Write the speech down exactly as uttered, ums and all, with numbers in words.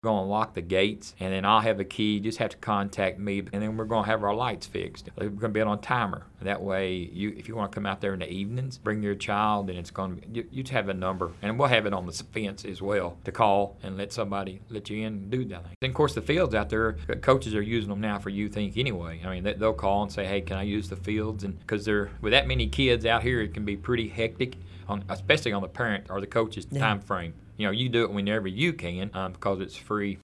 We're going to lock the gates, and then I'll have a key. You just have to contact me, and then we're going to have our lights fixed. We're going to be on timer. That way, you if you want to come out there in the evenings, bring your child, and it's going to you, you have a number, and we'll have it on the fence as well to call and let somebody let you in and do that thing. And of course, the fields out there, coaches are using them now for Youth Incorporated anyway. I mean, they, they'll call and say, "Hey, can I use the fields?" And because they're with that many kids out here, it can be pretty hectic, on, especially on the parent or the coach's yeah. time frame. You know, you do it whenever you can um, because it's free